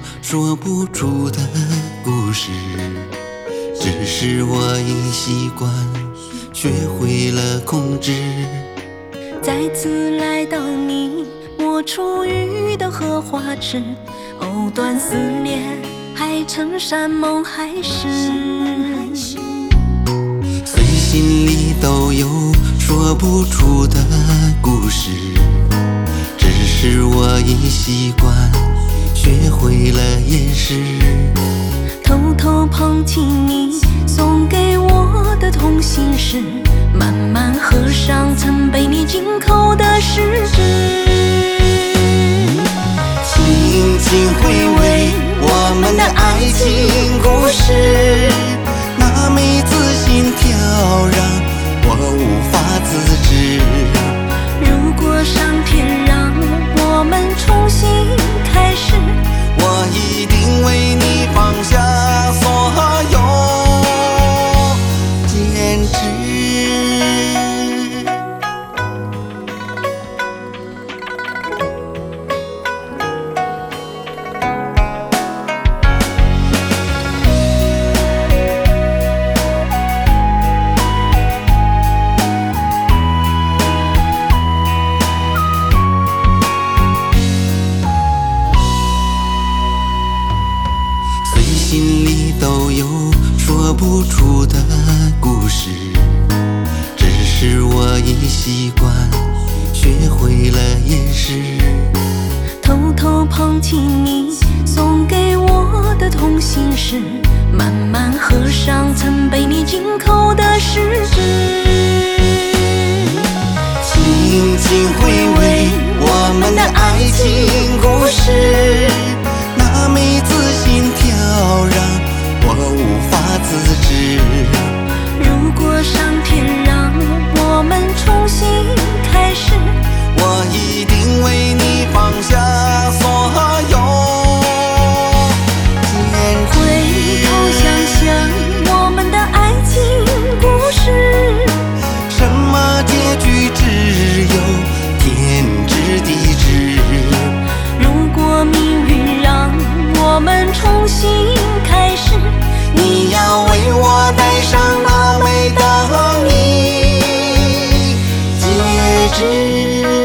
说不出的故事，只是我已习惯，学会了控制。 再次来到你我初遇的荷花池，藕断丝连，还成山盟海誓。 随心里都有说不出的故事，只是我已习惯，学会了掩饰。 偷偷捧起你送给我的同心事，慢慢合上曾被你紧扣的十指。 轻轻回味我们的爱情故事，那每次心跳让我无法自制。 如果上天让我们重新开始， 我一定为你放下所有坚持。心里都有说不出的故事，只是我已习惯，学会了掩饰。 偷偷捧起你送给我的同心事，慢慢合上曾被你紧扣的十指。 轻轻回味我们的爱情故事，那每次心跳让我无法自制。 如果上天让我们重新开始， 我一定为你放下所有坚持。 回头想想我们的爱情故事， 什么结局只有天知地知。 如果命运让我们重新开始， 你要为我戴上那美的戒指。